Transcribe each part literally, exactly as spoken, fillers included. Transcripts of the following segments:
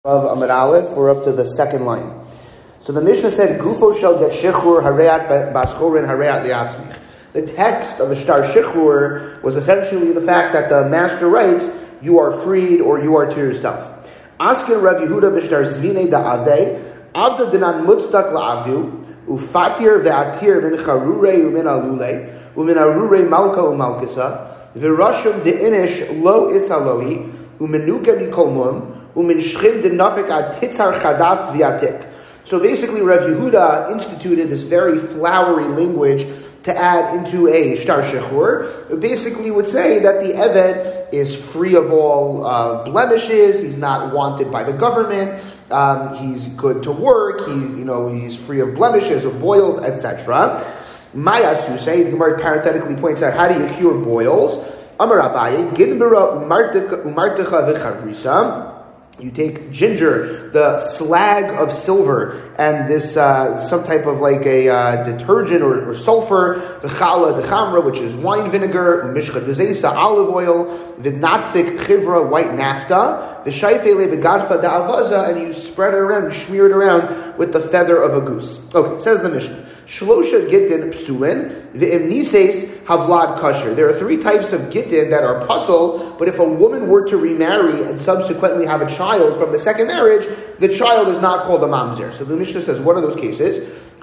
of Amud Aleph, we're up to the second line. So the Mishnah said, "Gufo shall get shechur hareat baschorin hareat liatzmich." The text of the shtar shechur was essentially the fact that the master writes, "You are freed," or "You are to yourself." Askin Rav Yehuda b'shtar zvine da'avdei avda dinan mutzdak la'avdu ufatir ve'atir min charurei umin alulei umin arurei malka umalkisa v'rashum de'inish lo isalohi umenuka mikolmum umin shchim denafik atitzar chadas v'atik. So basically, Rav Yehuda instituted this very flowery language to add into a shtar shechur. It basically would say that the Eved is free of all uh, blemishes. He's not wanted by the government. Um, he's good to work. He, you know, he's free of blemishes, of boils, et cetera. Mayasu say the Gemara parenthetically points out, how do you cure boils? Amar Abaye ginbera umartecha v'chavrisa. You take ginger, the slag of silver, and this uh, some type of like a uh, detergent or, or sulfur, the chala, the chamra, which is wine vinegar, mishcha dezesa, olive oil, v'natfik chivra, white naphtha, v'shayfele begadfa da'avaza, and you spread it around, you smear it around with the feather of a goose. Okay, says the Mishnah. Shlosha gittin psulin, v'imnises havlad kasher. There are three types of gittin that are puzzle, but if a woman were to remarry and subsequently have a child from the second marriage, the child is not called a mamzer. So the Mishnah says, what are those cases?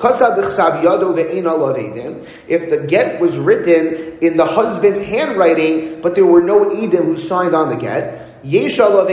If the get was written in the husband's handwriting, but there were no edim who signed on the get, if there are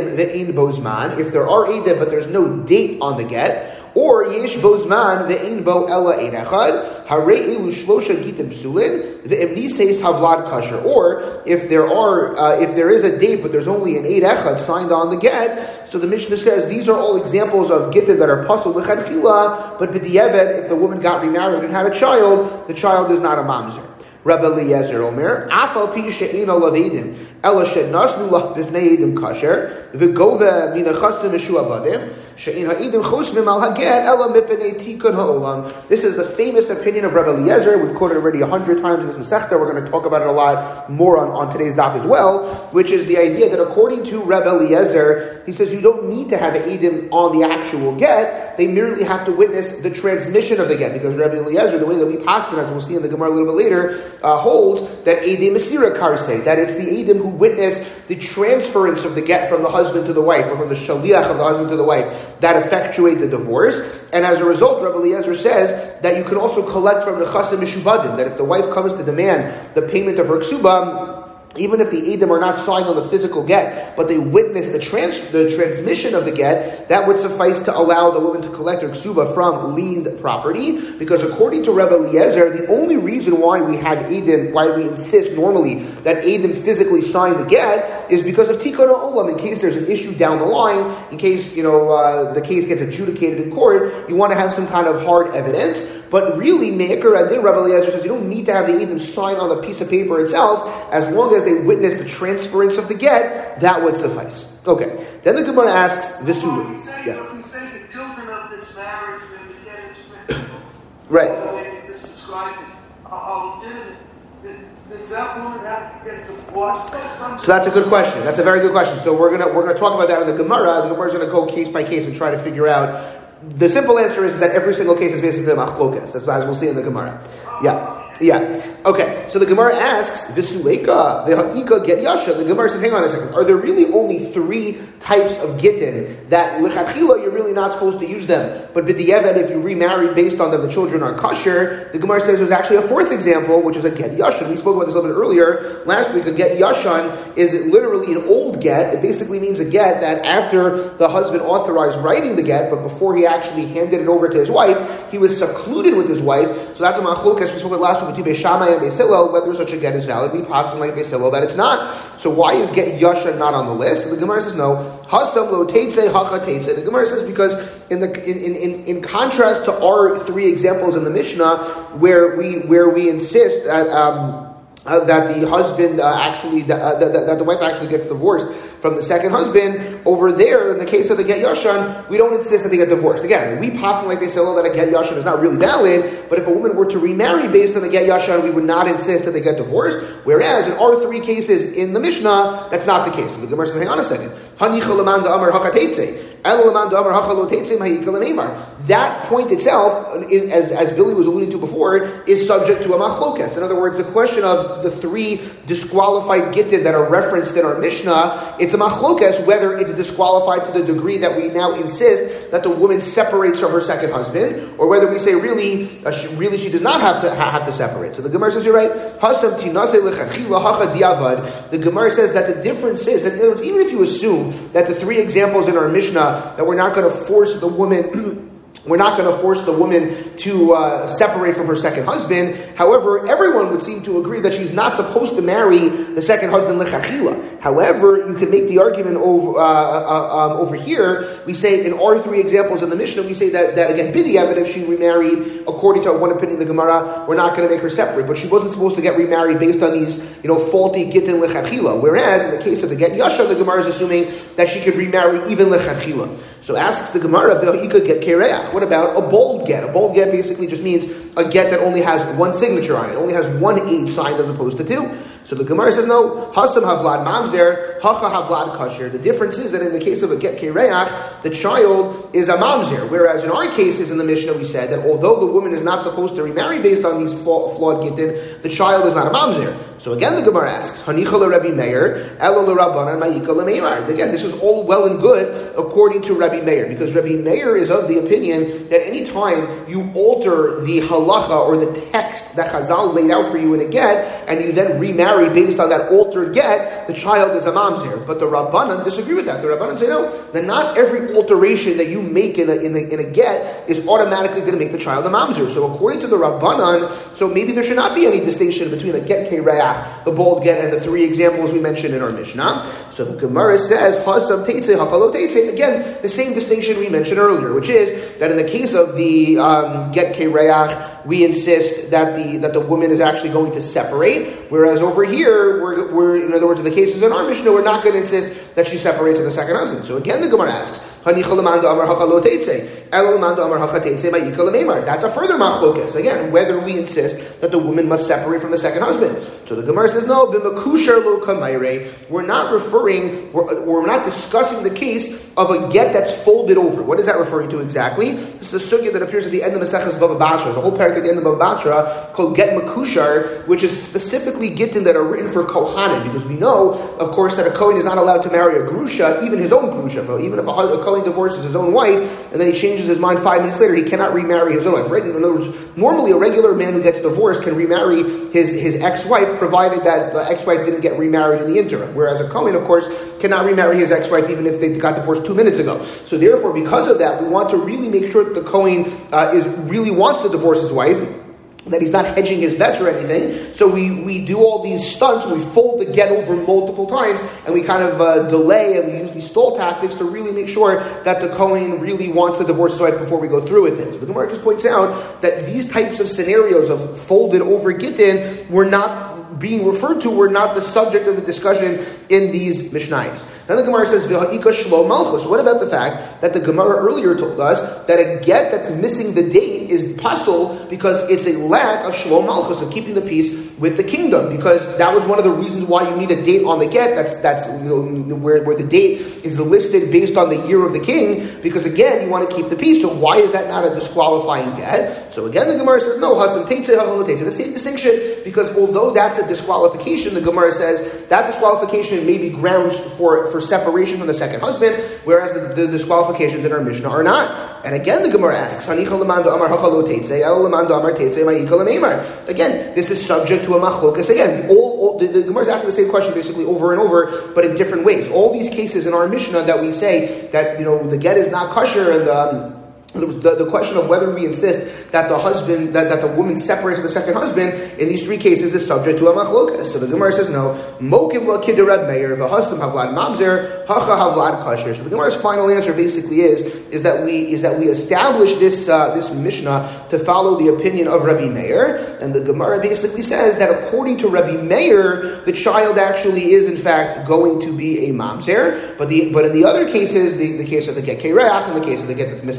edim but there's no date on the get, or yesh bozman ve'ein bo ela ein echad harei elu shlosha gitim psulin ve'emniseis havlad kasher. Or if there are uh, if there is a date but there's only an eight echad signed on the get, so the Mishnah says these are all examples of gittin that are pasul l'chadchila, but b'di'eved, if the woman got remarried and had a child, the child is not a mamzer. Rabbi Eliezer Omer, Afal pi she'ein olav edim, ela she'nasnu lach b'fnei edim kasher, v'gove min achasim eshu abadim, she'ein ha'edim chosmim al haget, ela mipnei tikun ha'olam. This is the famous opinion of Rabbi Eliezer. We've quoted already a hundred times in this Masechta. We're going to talk about it a lot more on, on today's daf as well, which is the idea that according to Rabbi Eliezer, he says you don't need to have edim on the actual get. They merely have to witness the transmission of the get, because Rabbi Eliezer, the way that we paskin, as we'll see in the Gemara a little bit later, Uh, holds that Edim Mesira Karsei, that it's the Edim who witnessed the transference of the get from the husband to the wife, or from the Shaliach of the husband to the wife, that effectuate the divorce. And as a result, Rabbi Eliezer says that you can also collect from the Chasim Mishubadim, that if the wife comes to demand the payment of her ksuba, even if the Edom are not signed on the physical get, but they witness the trans- the transmission of the get, that would suffice to allow the woman to collect her ksuba from liened property. Because according to Rabbi Eliezer, the only reason why we have Edom, why we insist normally that Edom physically sign the get, is because of tikkun ha'olam. In case there's an issue down the line, in case you know uh, the case gets adjudicated in court, you want to have some kind of hard evidence. But really, Me'ikar Adin, Rabbi Eliezer says you don't need to have the Edom sign on the piece of paper itself, as long as they witness the transference of the get, that would suffice. Okay. Then the Gemara asks, Vesulu. We say, yeah. we say the children of this marriage, when the get is written, right. This is described how legitimate. Does that woman have to get divorced? So that's a good question. That's a very good question. So we're gonna we're gonna talk about that in the Gemara. The Gemara is gonna go case by case and try to figure out. The simple answer is that every single case is basically a machlokas, as we'll see in the Gemara. Yeah. Yeah. Okay. So the Gemara asks, V'suleka, v'ha'ika get yasha. The Gemara says, hang on a second. Are there really only three types of gittin that l'chadchila you're really not supposed to use them? But b'di'eved, if you remarry based on them, the children are kosher. The Gemara says there's actually a fourth example, which is a get yashan. We spoke about this a little bit earlier last week. A get yashan is literally an old get. It basically means a get that after the husband authorized writing the get, but before he actually handed it over to his wife, he was secluded with his wife. So that's a machlokas. We spoke about last week between Beis Shammai and Beis Hillel, whether such a get is valid. We possibly like Beis Hillel that it's not. So why is get yasha not on the list? And the Gemara says no. Hasam lo teitze hacha teitze. The Gemara says because in the in, in, in contrast to our three examples in the Mishnah, where we where we insist that um, uh, that the husband uh, actually uh, that, that the wife actually gets divorced from the second husband, over there, in the case of the get yashan, we don't insist that they get divorced. Again, we possibly like Beis Hillel that a get yashan is not really valid, but if a woman were to remarry based on the get yashan, we would not insist that they get divorced. Whereas in our three cases in the Mishnah, that's not the case. So the Gemara says, hang on a second. That point itself, as, as Billy was alluding to before, is subject to a machlokas. In other words, the question of the three disqualified gittin that are referenced in our Mishnah, it's a machlokas whether it's disqualified to the degree that we now insist that the woman separates from her second husband, or whether we say really, uh, she, really she does not have to ha- have to separate. So the Gemara says, you're right. The Gemara says that the difference is, that in other words, even if you assume that the three examples in our Mishnah, that we're not going to force the woman We're not going to force the woman to uh, separate from her second husband. However, everyone would seem to agree that she's not supposed to marry the second husband lechatchila. However, you can make the argument over uh, uh, um, over here. We say in our three examples in the Mishnah, we say that, that again, b'diavad, if she remarried, according to one opinion of the Gemara, we're not going to make her separate. But she wasn't supposed to get remarried based on these, you know, faulty gittin lechatchila. Whereas in the case of the get yasha, the Gemara is assuming that she could remarry even lechatchila. So asks the Gemara, you could get kereach. What about a bold get? A bold get basically just means a get that only has one signature on it, only has one age signed as opposed to two. So the Gemara says, no, Hasam havlad mamzer, hacha havlad kasher. The difference is that in the case of a get kereach, the child is a mamzer, whereas in our cases in the Mishnah we said that although the woman is not supposed to remarry based on these flawed gittin, the child is not a mamzer. So again the Gemara asks, Hanicha l'Rabbi Meir, Elo l'Rabbanan ma'ika l'Meimar. Again, this is all well and good according to Rabbi Meir, because Rabbi Meir is of the opinion that any time you alter the halacha or the text that Chazal laid out for you in a get, and you then remarry based on that altered get, the child is a mamzer. But the Rabbanan disagree with that. The Rabbanan say no, that not every alteration that you make in a, in a, in a get is automatically going to make the child a mamzer. So according to the Rabbanan, so maybe there should not be any distinction between a get kereach, the bold get, and the three examples we mentioned in our Mishnah. So the Gemara says, Hasam teitze, hachalo teitze. Again, the same distinction we mentioned earlier, which is that in the case of the um, get kereach, we insist that the that the woman is actually going to separate, whereas over here, we're, we're in other words, in the cases in our Mishnah, we're not going to insist that she separates from the second husband. So again, the Gemara asks, that's a further machlokas. Again, whether we insist that the woman must separate from the second husband. So the Gemara says, no, we're not referring, we're, we're not discussing the case of a get that's folded over. What is that referring to exactly? This is a sugya that appears at the end of Maseches Bava Basra. There's a whole parak at the end of Bava Basra called Get Makushar, which is specifically gittin that are written for Kohanim, because we know, of course, that a Kohen is not allowed to marry a Grusha, even his own Grusha. Even if a, a Kohen divorces his own wife, and then he changes his mind five minutes later, he cannot remarry his own wife. Right? In other words, normally a regular man who gets divorced can remarry his, his ex-wife, provided that the ex-wife didn't get remarried in the interim. Whereas a Kohen, of course, cannot remarry his ex-wife even if they got divorced two minutes ago. So therefore, because of that, we want to really make sure that the Kohen uh, is really wants to divorce his wife, that he's not hedging his bets or anything. So we, we do all these stunts, we fold the get over multiple times, and we kind of uh, delay, and we use these stall tactics to really make sure that the Kohen really wants to divorce his wife before we go through with it. So the Gemara just points out that these types of scenarios of folded over gittin were not being referred to, were not the subject of the discussion in these Mishnayos. Then the Gemara says, V'ha'ika shlo malchus. What about the fact that the Gemara earlier told us that a get that's missing the date is pasul because it's a lack of shlo malchus, of keeping the peace with the kingdom, because that was one of the reasons why you need a date on the get. That's that's you know, where, where the date is listed based on the year of the king, because again, you want to keep the peace. So why is that not a disqualifying get? So again, the Gemara says, no, hasam teitze, hachalo teitze. The same distinction, because although that's a disqualification, the Gemara says that disqualification may be grounds for, for separation from the second husband, whereas the, the disqualifications in our Mishnah are not. And again, the Gemara asks, again, this is subject to a machlokas. Again, all, all the, the Gemara is asking the same question basically over and over, but in different ways. All these cases in our Mishnah that we say that, you know, the get is not kosher, and um, The, the question of whether we insist that the husband, that, that the woman separates from the second husband, in these three cases is subject to a machlokas. So the Gemara says no. Mokim la kid Reb Meir v'hasam havlad mamzer hacha havlad kasher. So the Gemara's final answer basically is is that we is that we establish this uh, this Mishnah to follow the opinion of Rabbi Meir, and the Gemara basically says that according to Rabbi Meir, the child actually is in fact going to be a mamzer. But the but in the other cases, the, the case of the get kereach and the case of the get that's missing the date,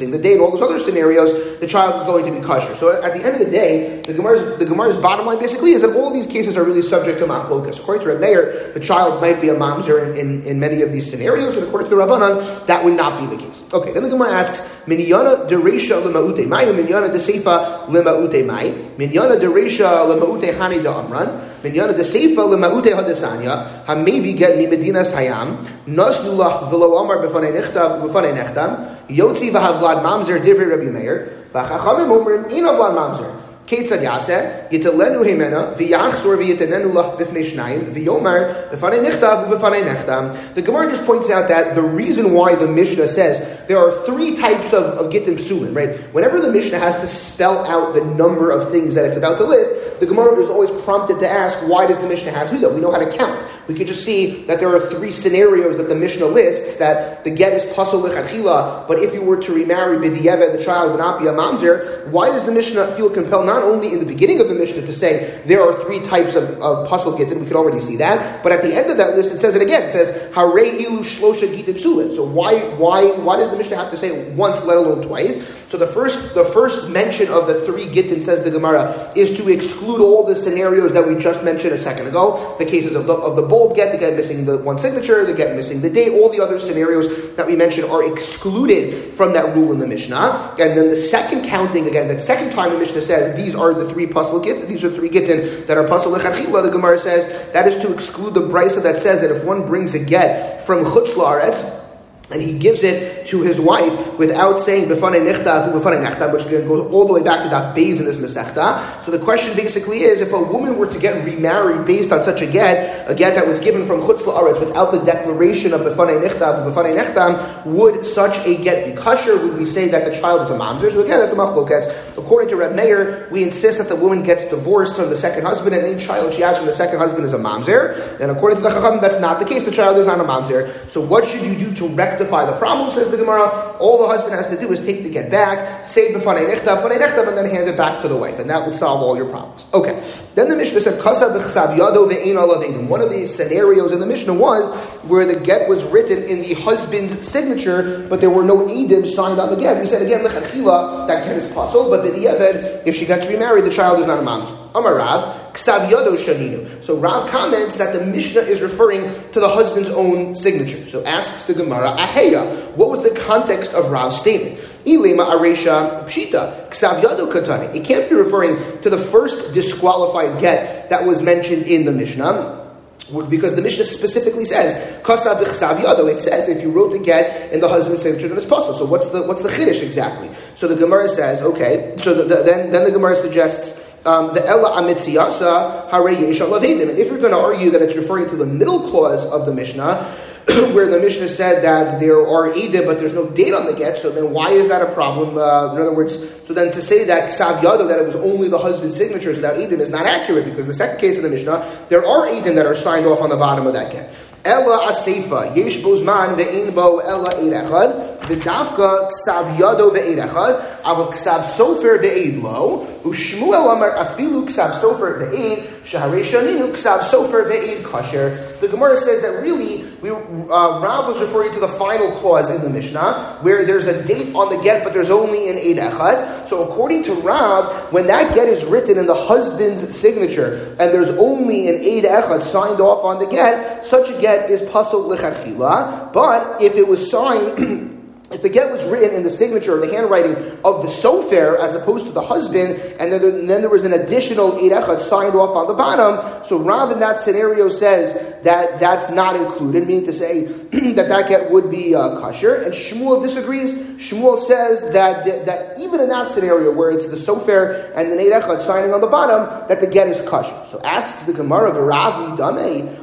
all those other scenarios, the child is going to be kosher. So at the end of the day, the Gemara's, the Gemara's bottom line basically is that all these cases are really subject to machlokas. According to Reb Meir, the child might be a mamzer in, in, in many of these scenarios, and according to the Rabbanan, that would not be the case. Okay, then the Gemara asks, Minyana dereisha lema'ute mai, minyana deseifa lema'ute mai, minyana dereisha lema'ute hani da'amran, minyana deseifa lema'ute hadesanya, hamevi get mi medinas hayam, nasnullah v'lo amar b'fanei nechtav b'fanei nechtam, yotzi v'havlad mamzer divrei Rabbi Meir, v'chachamim omrim ina vlad mamzer. Ketzad yaseh yitalenu hemena v'yachzor v'yitanenu lach b'fnei shnayim v'yomar b'fanei nichtav b'fanei nechtam. The Gemara just points out that the reason why the Mishnah says there are three types of, of gittim psulin, right? Whenever the Mishnah has to spell out the number of things that it's about to list, the Gemara is always prompted to ask, why does the Mishnah have to do that? We know how to count. We could just see that there are three scenarios that the Mishnah lists, that the get is pasol lechatchila, but if you were to remarry b'diavad, the child would not be a mamzer. Why does the Mishnah feel compelled not only in the beginning of the Mishnah to say there are three types of, of pasol gittin, we could already see that, but at the end of that list it says it again, it says harei ilu shlosha gittin psulin. So why why why does the Mishnah have to say it once, let alone twice? So the first the first mention of the three gittin, says the Gemara, is to exclude all the scenarios that we just mentioned a second ago, the cases of the of the bold get, the get missing the one signature, the get missing the date, all the other scenarios that we mentioned are excluded from that rule in the Mishnah. And then the second counting, again, that second time the Mishnah says these are the three pasal gittin, these are three gittin that are pasal lechatchila, the Gemara says that is to exclude the brisa that says that if one brings a get from chutz la'aretz and he gives it to his wife without saying b'fanei nechtav b'fanei nechtav, which goes all the way back to daf beis in this mesechta. So the question basically is, if a woman were to get remarried based on such a get, a get that was given from chutz la'aretz without the declaration of b'fanei nechtav b'fanei nechtam, would such a get be kosher? Would we say that the child is a mamzer? So again, that's a machlokas. According to Reb Meir, we insist that the woman gets divorced from the second husband, and any child she has from the second husband is a mamzer. And according to the Chacham, that's not the case. The child is not a mamzer. So what should you do to rectify the problem, says the Gemara? All the husband has to do is take the get back, say b'fanei nechtav, b'fanei nechtav, and then hand it back to the wife, and that would solve all your problems. Okay. Then the Mishnah said, Kasav b'chsav yado ve'ein alav edim. One of these scenarios in the Mishnah was where the get was written in the husband's signature, but there were no edim signed on the get. We said again, lechatchila, that get is possible, but b'diavad, if she gets remarried, the child is not a mamzer. Amar Rav, ksav yado shaninu. So Rav comments that the Mishnah is referring to the husband's own signature. So asks the Gemara, aheya, what was the context of Rav's statement? Ilema aresha pshita, ksav yado katani. It can't be referring to the first disqualified get that was mentioned in the Mishnah, because the Mishnah specifically says kasa b'chsav yado. It says if you wrote the get in the husband's signature, then it's possible. So what's the what's the chiddush exactly? So the Gemara says, okay. So the, the, then then the Gemara suggests um, the ella amitziyasa harei yesh alav edim. And if you're going to argue that it's referring to the middle clause of the Mishnah, where the Mishnah said that there are edim, but there's no date on the get, so then why is that a problem? Uh, in other words, so then to say that ksav yado, that it was only the husband's signatures without edim, is not accurate, because the second case of the Mishnah, there are edim that are signed off on the bottom of that get. Ella aseifa yesh bo zman ve'in bo ella eid echad v'davka ksav yado ve'eid echad aval ksav sofer ve'eid lo u'shmuel amar afilu ksav sofer ve'eid shaharei shaninu ksav sofer ve'eid kasher. The Gemara says that really we, uh, Rav was referring to the final clause in the Mishnah where there's a date on the get but there's only an eid echad. So according to Rav, when that get is written in the husband's signature and there's only an eid echad signed off on the get, such a get is pasol lechatchila. But if it was signed, if the get was written in the signature or the handwriting of the sofer as opposed to the husband, and then, and then there was an additional eid echad signed off on the bottom, so Rav in that scenario says that that's not included, meaning to say that that get would be uh, kosher. And Shmuel disagrees. Shmuel says that, that that even in that scenario where it's the sofer and the eid echad signing on the bottom, that the get is kosher. So asks the Gemara of Rav Midameh.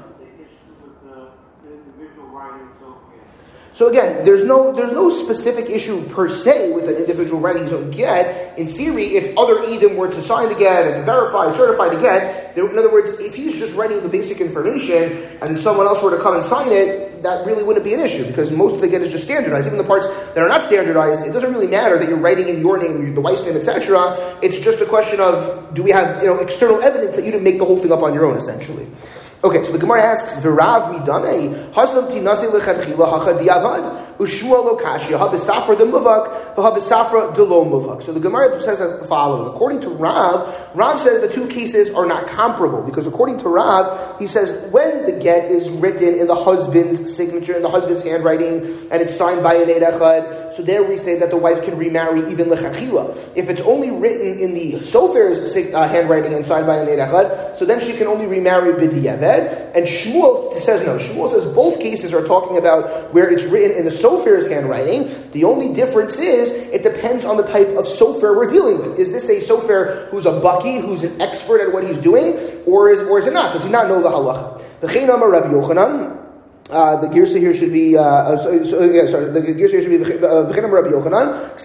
So again, there's no there's no specific issue per se with an individual writing his own get. In theory, if other edim were to sign the get and to verify, certify the get, there, in other words, if he's just writing the basic information and someone else were to come and sign it, that really wouldn't be an issue because most of the get is just standardized. Even the parts that are not standardized, it doesn't really matter that you're writing in your name, the wife's name, et cetera. It's just a question of, do we have you know external evidence that you didn't make the whole thing up on your own, essentially. Okay, so the Gemara asks, V'rav midamei, hasam tinase lechatchila hacha diavad, ushua lo kashya, ha-b'safra de muvak, v'ha-b'safra de lo muvak. So the Gemara says the following. According to Rav, Rav says the two cases are not comparable, because according to Rav, he says when the get is written in the husband's signature, in the husband's handwriting, and it's signed by an eid echad, so there we say that the wife can remarry even lechatchila. If it's only written in the sofer's uh, handwriting and signed by an eid echad, so then she can only remarry b'diavad. And Shmuel says no. Shmuel says both cases are talking about where it's written in the sofer's handwriting. The only difference is it depends on the type of sofer we're dealing with. Is this a sofer who's a baki, who's an expert at what he's doing, or is or is it not? Does he not know the halacha? V'chein amar Rabbi Yochanan. Uh, the girsa here should be, uh, so, so, yeah, sorry, the girsa here should be V'chinam Rabbi Yochanan.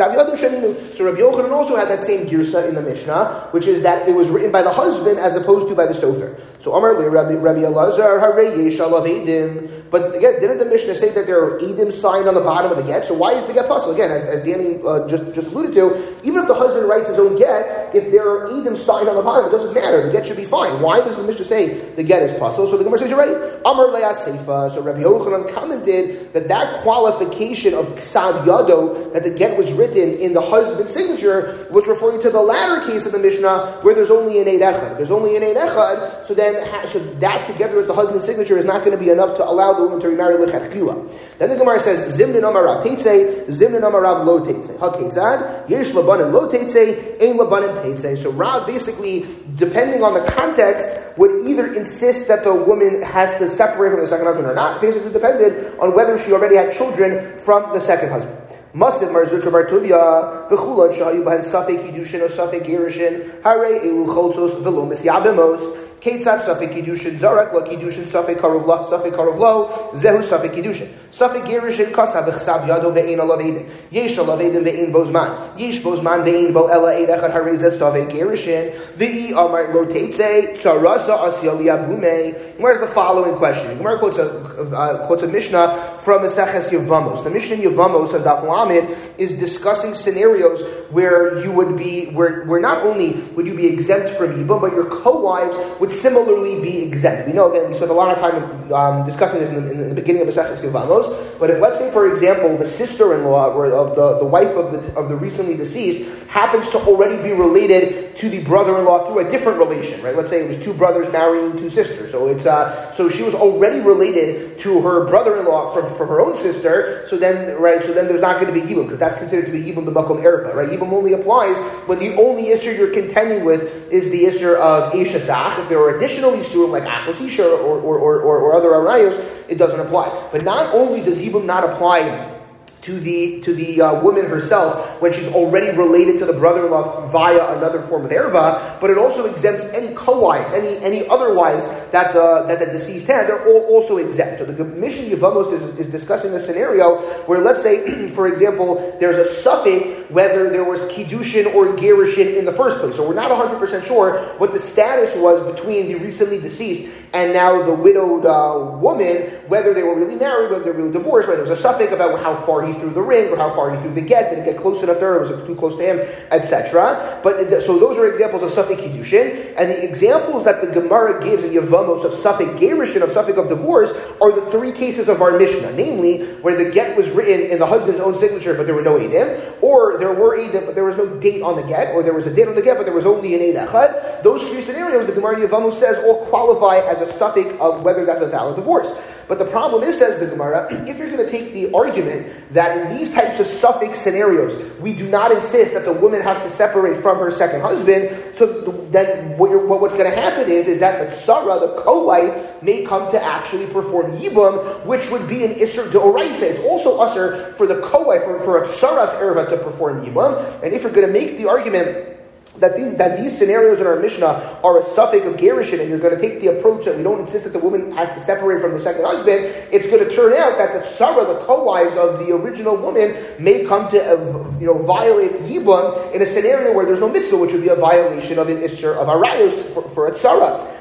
So Rabbi Yochanan also had that same girsa in the Mishnah, which is that it was written by the husband as opposed to by the sofer. So Amar Le Rabbi Rabbi Elazar Harei Yesh Alav Eidim. But again, didn't the Mishnah say that there are Eidim signed on the bottom of the get? So why is the get possible? Again, as, as Danny uh, just just alluded to, even if the husband writes his own get, if there are Eidim signed on the bottom, it doesn't matter. The get should be fine. Why does the Mishnah say the get is possible? So the Gemara says you're right. Amar Le Seifa. So Rabbi Yochanan commented that that qualification of ksav yado, that the get was written in the husband's signature, was referring to the latter case of the Mishnah where there's only an eid echad. There's only an eid echad, so then so that together with the husband's signature is not going to be enough to allow the woman to remarry lechatchila. Then the Gemara says zimnin amarav teitze, zimnin amarav lo teitze. Hakezad yesh labanim lo teitze, ein labanim teitze. So Rav basically, depending on the context, would either insist that the woman has to separate from the second husband or not. Basically depended on whether she already had children from the second husband. Masiv Marzutra Bartuvia, V'chulan Shahayu Bahan Safek Kiddushin or Safek Girushin, Hare Elu Cholzos V'lo Misyabemos, Ketzat Safek Kiddushin, Zarek La Kiddushin, Safek Karovla, Safek Karovlo, Zehu Safek Kiddushin, Safek Girushin, Kasa V'chsav Yado Ve'ein Alav Eidim, Yesh Alav Eidim Ve'ein Bozman, Yesh Bozman Ve'ein Bo Ela Eid Echad Hare Zeh Safek Girushin, Ve'i Amar Lo Teitze, Tzarasa Asya Liabume. Where's the following question? Gemara quotes a, uh, quotes a Mishnah from Maseches Yevamos. The Mishnah in Yevamos and Daf Lamed is discussing scenarios where you would be, where, where not only would you be exempt from Yibum, but your co-wives would similarly be exempt. We know, again, we spent a lot of time um, discussing this in the, in the beginning of Maseches Yevamos, but if, let's say, for example, the sister-in-law or of the, the wife of the of the recently deceased happens to already be related to the brother-in-law through a different relation, right? Let's say it was two brothers marrying two sisters. So it's uh, so she was already related to her brother-in-law from, from her own sister. So then, right? So then there's not going to be Yibum, because that's considered to be Yibum b'makom erfa, right? Yibum only applies when the only issur you're contending with is the issur of Eishasach. If there are additional isurim like Achos Isha or or, or, or, or other arayos, it doesn't apply. But not only does Yibum not apply to the to the uh, woman herself when she's already related to the brother-in-law via another form of erva, but it also exempts any co-wives, any any other wives that the that the deceased had. They're all also exempt. So the Mishnah Yevamos is, is discussing a scenario where, let's say, for example, there's a suffix whether there was kiddushin or gerushin in the first place. So we're not one hundred percent sure what the status was between the recently deceased and now the widowed uh, woman, whether they were really married, whether they were really divorced, whether there was a suffix about how far he threw the ring, or how far he threw the get, did it get close enough to her, was it too close to him, et cetera. But so those are examples of suffix kiddushin, and the examples that the Gemara gives in Yevamos of suffix gerushin, of suffix of divorce, are the three cases of our Mishnah, namely where the get was written in the husband's own signature, but there were no eidim, or there were eidim, but there was no date on the get, or there was a date on the get, but there was only an eid echad. Those three scenarios, the Gemara in Yevamos says, all qualify as a suffix of whether that's a valid divorce. But the problem is, says the Gemara, if you're going to take the argument that in these types of suffix scenarios, we do not insist that the woman has to separate from her second husband, so then what you're, what's going to happen is, is that the tzara, the co-wife, may come to actually perform yibum, which would be an isser d'oraisa. It's also usher for the co-wife, for, for a tzaras erva to perform yibum. And if you're going to make the argument that these, that these scenarios in our Mishnah are a suffix of gerushin, and you're going to take the approach that we don't insist that the woman has to separate from the second husband, it's going to turn out that the tzara, the co-wives of the original woman, may come to uh, you know violate yibum in a scenario where there's no mitzvah, which would be a violation of an isser of arayos for, for a tzara.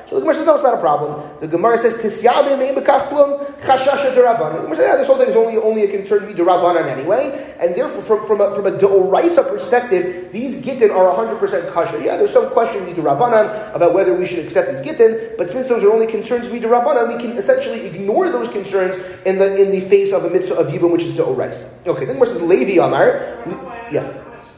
So the Gemara says, no, it's not a problem. The Gemara says, Kisyabim ein bekach klum, chashasha d'Rabbanan. The Gemara says, yeah, this whole thing is only, only a concern to be d'Rabbanan anyway, and therefore, from, from a, from a d'Oraisa perspective, these gittin are one hundred percent kosher. Yeah, there's some question to be d'Rabbanan about whether we should accept these gittin, but since those are only concerns to be d'Rabbanan, we can essentially ignore those concerns in the in the face of a mitzvah of Yibum, which is d'Oraisa. Okay, then the Gemara says, Levi Amar. Yeah.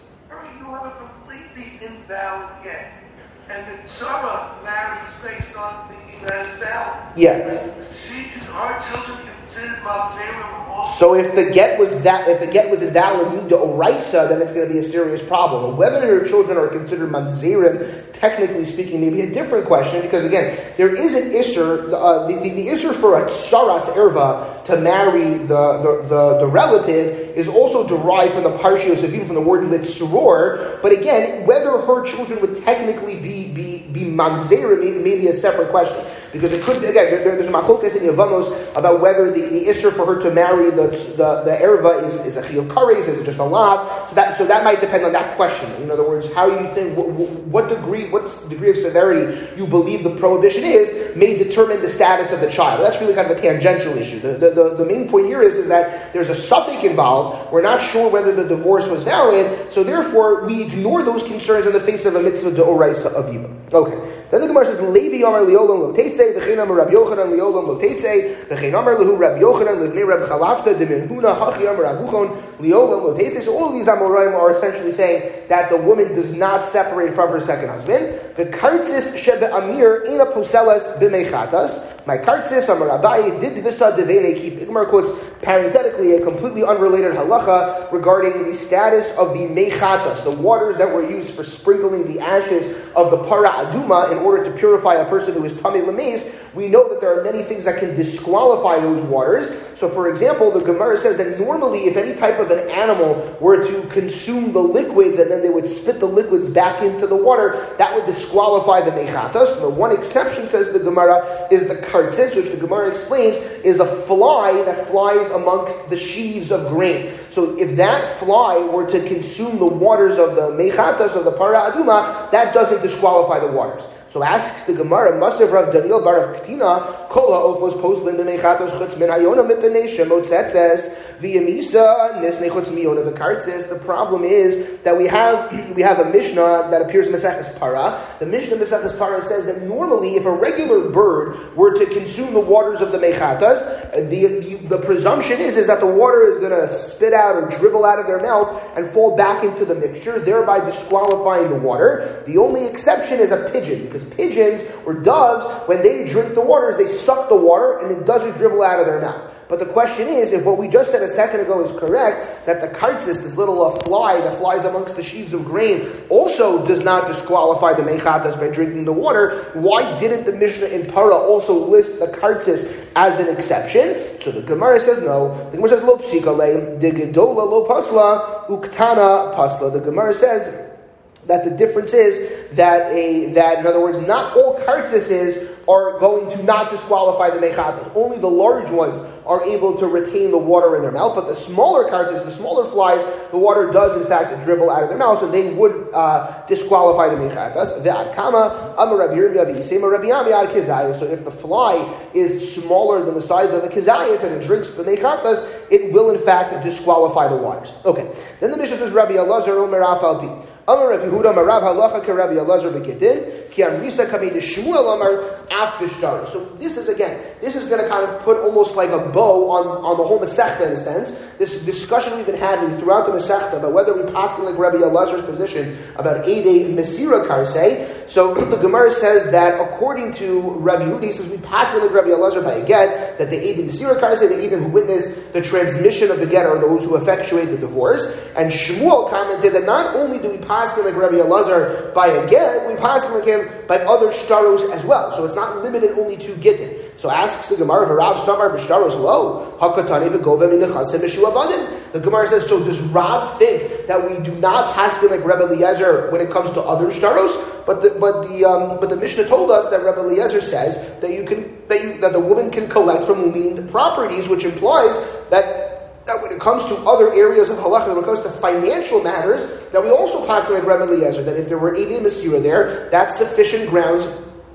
You have a completely invalid get. And the Tzara marries based on the that is valid. Yeah. She can, her children considered Mamzerim also. So if the get was that, if the get was invalid, the oraisa, then it's going to be a serious problem. And whether your children are considered mamzerim, technically speaking, may be a different question, because again, there is an isser, uh, the, the, the isser for a tsaras erva to marry the, the, the, the relative is also derived from the parshios of even from the word litzuror. But again, whether her children would technically be be be mamzerim may, may be a separate question, because it could again there, there's a machlokas in Yavamos about whether the, the isser for her to marry the the, the erva is is a chiyuv kares, is it just a lav? So that so that might depend on that question. In other words, how you think what, what degree what degree of severity you believe the prohibition is may determine the status of the child. That's really kind of a tangential issue. The the, the, the main point here is is that there's a suffix involved. We're not sure whether the divorce was valid, so therefore we ignore those concerns in the face of a mitzvah deoraisa of yibum. Okay. Then the Gemara says, Levi Amar Liolam Lo Teitze, V'chein Amar Rabbi Yochanan Liolam Lo Teitze, V'chein Amar Lehu Rabbi Yochanan Livnei Rabbi Chalafta, Demenhuna Hachi Amar Avuchon Liolam Lo Teitze. So all of these Amoraim are essentially saying that the woman does not separate from her second husband. The Kartzis Shebe Amir Ina Poselas B'meichatas. My Kartzis Amar Abaye did Visa Devene Kif. Gemara quotes parenthetically a completely unrelated halacha regarding the status of the meichatas, the waters that were used for sprinkling the ashes of the para aduma in order to purify a person who is tamei l'meis. We know that there are many things that can disqualify those waters. So, for example, the Gemara says that normally, if any type of an animal were to consume the liquids and then they would spit the liquids back into the water, that would disqualify the meichatas. The one exception, says the Gemara, is the kartzis, which the Gemara explains is a fly that flies amongst the sheaves of grain. So, if that fly were to consume the waters of the meichatas of the para aduma, that doesn't disqualify the waters. So asks the Gemara, Masav Rav Daniel bar Rav Katina, Kol ha'ofos poslim b'meichatos chutz min hayona mipnei shemotzetzes v'yamisa nisnei chutz miyona v'kartzis. The problem is that we have we have a Mishnah that appears in Maseches Para. The Mishnah in Maseches Para says that normally, if a regular bird were to consume the waters of the meichatas, the, the the presumption is is that the water is going to spit out or dribble out of their mouth and fall back into the mixture, thereby disqualifying the water. The only exception is a pigeon, because pigeons or doves, when they drink the waters, they suck the water and it doesn't dribble out of their mouth. But the question is, if what we just said a second ago is correct, that the kartzis, this little uh, fly that flies amongst the sheaves of grain, also does not disqualify the meichatas by drinking the water, why didn't the Mishnah in Para also list the kartzis as an exception? So the Gemara says no. The Gemara says, Lo psika le, de gedola lo pasla, uktana pasla. The Gemara says that the difference is that a that in other words, not all kartzises are going to not disqualify the meichatas. Only the large ones are able to retain the water in their mouth, but the smaller kartzis, the smaller flies, the water does in fact dribble out of their mouth, so they would uh, disqualify the meichatas. Ve'adkama amar Rabbi Yirmiyah v'yisema Rabbi Yami ad kizayis. So if the fly is smaller than the size of the kizayis and it drinks the meichatas, it will in fact disqualify the waters. Okay. Then the Mishnah says, Rabbi Elazar omer af al pi. Amar Rav Yehuda Marav Halacha ke Rabbi Elazar begitin ki amrisa kamei de Shmuel Amar af b'shtar. So this is again, this is going to kind of put almost like a bow on, on the whole Masechta in a sense. This discussion we've been having throughout the Masechta about whether we paskin like Rabbi Elazar's position about Eidei Mesira Karsei. So the Gemara says that according to Rav Yehuda, he says we paskin like Rabbi Elazar by a get that the Eidei Mesira Karsei, the Eidim who witness the transmission of the get are those who effectuate the divorce. And Shmuel commented that not only do we paskin like Rabbi Elazar by a get, we paskin like him by other shtaros as well. So it's not limited only to gittin. So asks the Gemara, Rav Samar b'shtaros lo hakatani v'govem in nechasim mishuavadim. The Gemara says, so does Rav think that we do not paskin like Rabbi Eliezer when it comes to other shtaros? But the but the um, but the Mishnah told us that Rabbi Eliezer says that you can that you that the woman can collect from liened properties, which implies that. That when it comes to other areas of halacha, when it comes to financial matters, that we also pass like Rabbi Eliezer, that if there were Eidei Mesira there, that's sufficient grounds for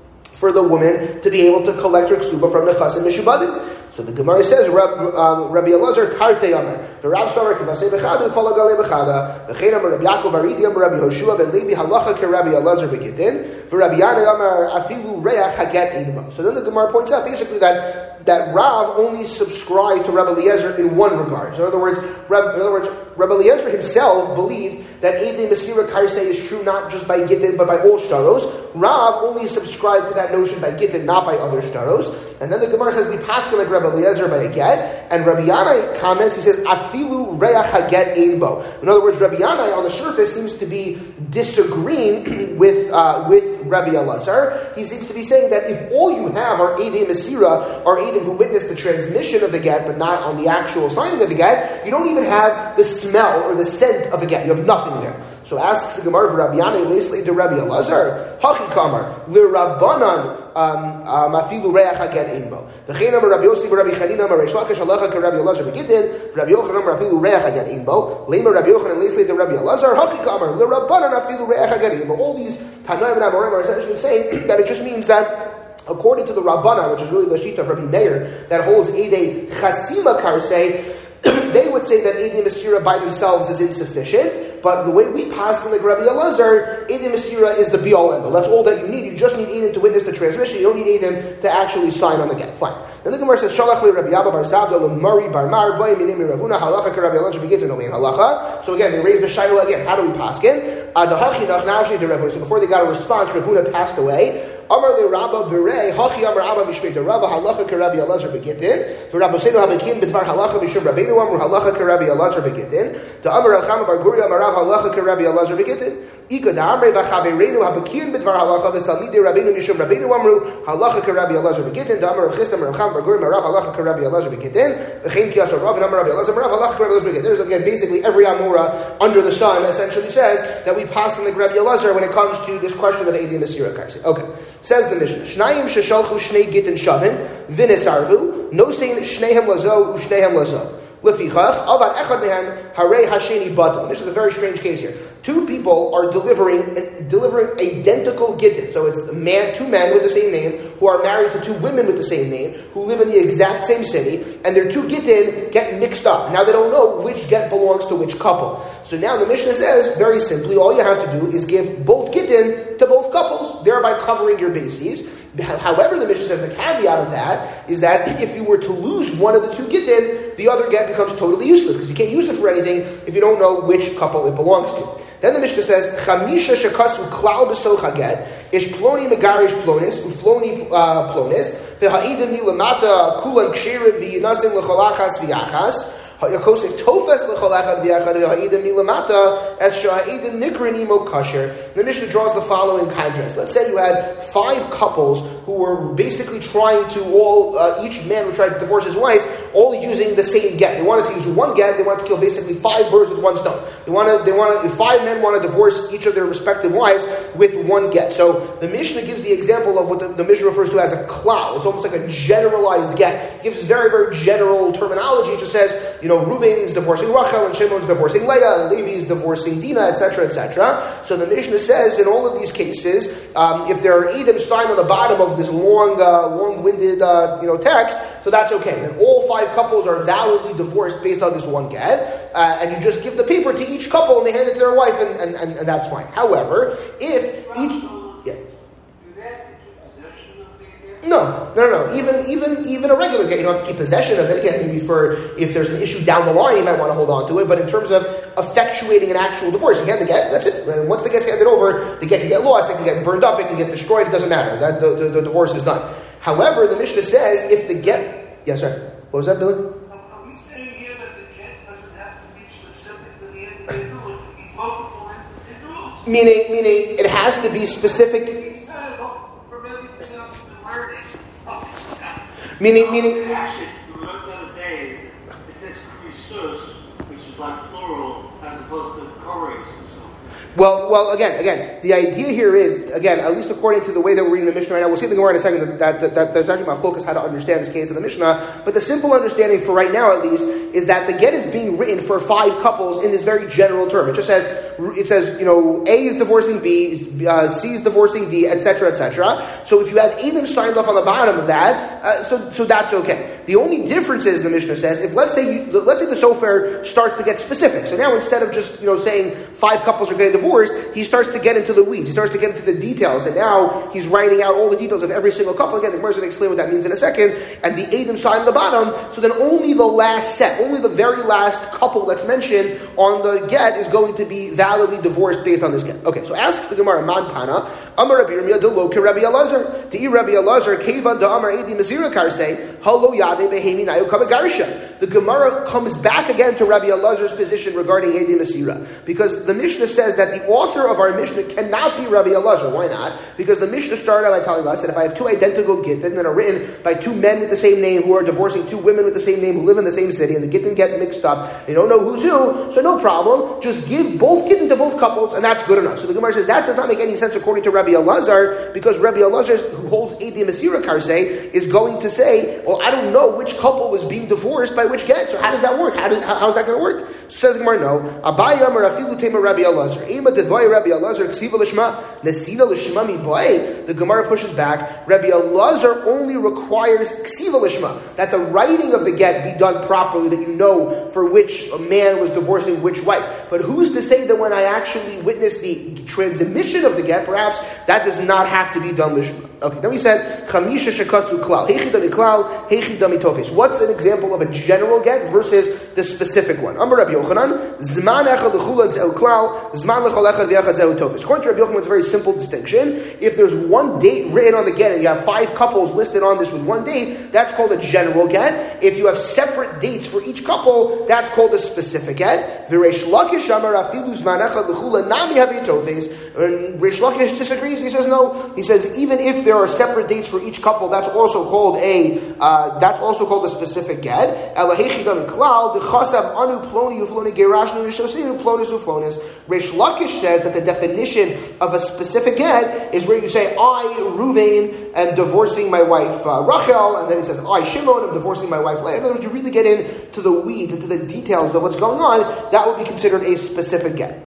for the woman to be able to collect her ksuba from Nechasim Mishubadim. So the Gemara says, Rab, um, Rabbi Elazar Tarte Amar, the Rav Stamar Kivasei Bechada, Falagale Bechada, the Chain Amar Rabbi Yaakov Aridi Amar Rabbi Hoshua Ben Levi Halacha Ke Rabbi Elazar Begidin, for Rabbi Yana Amar Afilu Reach Haget Einma. So then the Gemara points out basically that that Rav only subscribed to Rabbi Eliezer in one regard. So in other words, Rab, in other words, Rabbi Eliezer himself believed that Eidei Mesira Karsei is true not just by Gittin but by all shtaros. Rav only subscribed to that notion by Gittin, not by other shtaros. And then the Gemara says we paskin like Rabbi Eliezer by a get, and Rabbi Yanai comments, he says, Afilu reach haget ein bo. In other words, Rabbi Yanai on the surface seems to be disagreeing with uh, with Rabbi Elazar. He seems to be saying that if all you have are Eidei Mesira, are Eidim who witnessed the transmission of the get, but not on the actual signing of the get, you don't even have the smell or the scent of a get. You have nothing there. So asks the Gemara of Rabbi Yanai, Lesley to Rabbi Elazar, Hachi Kamar, L'Rabbanan, Mafilu reach haget ein bo. V'chein amar Rabbi Yossi v'Rabbi Chanina amar Reish Lakish halacha ke Rabbi Elazar begidin. V'Rabbi Yochanan amar afilu reach haget ein bo. Lema Rabbi Yochanan leisli to Rabbi Elazar hachi kamar l'Rabbanan afilu reach haget ein bo. All these Tanaim and Amorim are essentially saying that it just means that according to the Rabbana, which is really the shita of Rabbi Meir, that holds Eidei Chasima Karsei, they would say that Eidei Mesira by themselves is insufficient, but the way we pass like Rabbi Elazar, Eidei Mesira is the be-all end-all. That's all that you need. You just need Eidim to witness the transmission. You don't need Eidim to actually sign on the get. Fine. Then the Gemara says, Shalach li Rabbi Abba bar Zabda l'Mari bar Mar boy minimi Ravuna halacha ke Rabbi Elazar begidin omein halacha. So again, they raise the shayla again. How do we paskin? Adahachinach now actually to Ravuna. So before they got a response, Ravuna passed away. Amar le Rabba Berei Hachi Amar Abba Mishmei the Rabba halacha ke Rabbi Elazar begidin. For Rabbi Seinu habekin b'dvar halacha mishum Rabbeinu Amru halacha ke Rabbi Elazar begidin. The Amar Acham bar Guri Amar Rav halacha ke Rabbi Elazar begidin. Ika da Amrei v'chavereinu habekin b'dvar halacha v'salmidei Rabbeinu mishum Rabbeinu Amru halacha ke Rabbi Elazar begidin. The Amar Chisda Amar Acham bar Guri Amar Rav halacha ke Rabbi Elazar begidin. V'chein ki asar Rav and Amar Rabbi Elazar Rav halacha ke Rabbi Elazar begidin. There's again basically every Amura under the sun essentially says that we pass on the Rabbi Elazar when it comes to this question of Eidei Mesira Karsei. Okay, says the Mishnah. Shnayim sheshalchu shnei gittin shavin v'nisarvu no saying shneihem lazo u'shneihem lazo lefichach avad echad mehem harei hasheni batal. This is a very strange case here. Two people are delivering delivering identical gittin. So it's man, two men with the same name who are married to two women with the same name who live in the exact same city, and their two gittin get mixed up. Now they don't know which get belongs to which couple. So now the Mishnah says, very simply, all you have to do is give both gittin to both couples, thereby covering your bases. However, the Mishnah says the caveat of that is that if you were to lose one of the two gittin, the other get becomes totally useless because you can't use it for anything if you don't know which couple it belongs to. Then the Mishnah says, Chamisha shekasu klal b'socha get, ish ploni megarish plonis, ufloni uh, plonis, v'ha'idim nilamata kulan kshirin v'yinasim l'cholachas v'yachas, Yosef Tofes l'cholachad v'yachad ha'idem milamata as sha'idem nikrin imo kasher. The Mishnah draws the following contrast. Let's say you had five couples who were basically trying to all, uh, each man was trying to divorce his wife, all using the same get. They wanted to use one get. They wanted to kill basically five birds with one stone. They wanted, they wanted, five men want to divorce each of their respective wives with one get. So the Mishnah gives the example of what the, the Mishnah refers to as a klal. It's almost like a generalized get. It gives very, very general terminology. It just says, you know, Reuven is divorcing Rachel, and Shimon is divorcing Leah, and Levi is divorcing Dinah, et cetera, et cetera. So the Mishnah says in all of these cases, um, if there are Edom signed on the bottom of this long, uh, long-winded, uh, you know, text, so that's okay. Then all five couples are validly divorced based on this one get, uh, and you just give the paper to each couple, and they hand it to their wife, and, and, and, and that's fine. However, if each... Yeah. No, no, no, no. Even, even, even a regular get, you don't have to keep possession of it. Again, maybe for if there's an issue down the line, you might want to hold on to it. But in terms of effectuating an actual divorce, you hand the get. That's it. And once the get's handed over, the get can get lost, it can get burned up, it can get destroyed. It doesn't matter. That the, the, the divorce is done. However, the Mishnah says if the get, yes, sir. What was that, Billy? Are we saying here that the get doesn't have to be specific to the individual? It can be multiple individuals. Meaning, meaning, it has to be specific. Meaning, meaning. Actually, we looked the other day, it says Krisus, which is like plural, as opposed to covering. Well, well, again, again, the idea here is, again, at least according to the way that we're reading the Mishnah right now, we'll see the Gemara in a second that, that, that, that there's actually machlokas how to understand this case of the Mishnah, but the simple understanding for right now, at least, is that the get is being written for five couples in this very general term. It just says, it says, you know, A is divorcing B, uh, C is divorcing D, et cetera, et cetera. So if you have Adam signed off on the bottom of that, uh, so so that's okay. The only difference is, the Mishnah says, if let's say you, let's say the sofer starts to get specific. So now instead of just, you know, saying five couples are getting divorced, he starts to get into the weeds. He starts to get into the details, and now he's writing out all the details of every single couple. Again, the Gemara is going to explain what that means in a second. And the Adam sign on the bottom, so then only the last set, only the very last couple that's mentioned on the get is going to be validly divorced based on this get. Okay, so asks the Gemara, Mantana, Amar Rabbi Yirmiyah Delo Ke Rabbi Elazar, Dei Rabbi Elazar Keva Da Amar Edi Mezira Karsei Halo Yade Behemi Nayu Kabagarsha. The Gemara comes back again to Rabbi Elazar's position regarding Edi Mesira, because the Mishnah says that the author of our Mishnah cannot be Rabbi Elazar. Why not? Because the Mishnah started out by telling us that if I have two identical gittin that are written by two men with the same name who are divorcing two women with the same name who live in the same city, and the gittin get mixed up, they don't know who's who, so no problem, just give both gittin to both couples, and that's good enough. So the Gemara says that does not make any sense according to Rabbi Elazar, because Rabbi Elazar, who holds Edi Mesira Karsei, is going to say, well, I don't know which couple was being divorced by which get, so how does that work? How, does, how, how is that going to work? So says the Gemara, no. Abaye Amar Afilu Tema Rabbi Elazar. Ema Devoy Rabbi Elazar Ksiva Lishma Nesina Lishma Mi Boy. The Gemara pushes back. Rabbi Elazar only requires Ksiva Lishma, that the writing of the get be done properly, that you know for which man was divorcing which wife. But who's to say that when I actually witness the transmission of the get, perhaps that does not have to be done Lishma? Okay, then we said Chamisha Shekatsu Klal Hechi Dami Klal Hechi Dami Tofes. What's an example of a general get versus the specific one? Amar Rabbi Yochanan Zman Echad L'Chulad Zeu Klal Zman L'Chol Echad V'Echad Zeu Tofes. According to Rabbi Yochanan, it's a very simple distinction. If there's one date written on the get and you have five couples listed on this with one date, that's called a general get. If you have separate dates for each couple, that's called a specific get. V'Reish Lakish Amar Afilu Zman Echad L'Chulad Nami Havi Tofes. And Reish Lakish disagrees. He says no. He says even if there are separate dates for each couple, that's also called a uh, that's also called a specific get. Reish Lakish says that the definition of a specific get is where you say, I, Ruvain, am divorcing my wife uh, Rachel, and then it says, I, Shimon, am divorcing my wife Leah. In other words, you really get into the weeds, into the details of what's going on, that would be considered a specific get.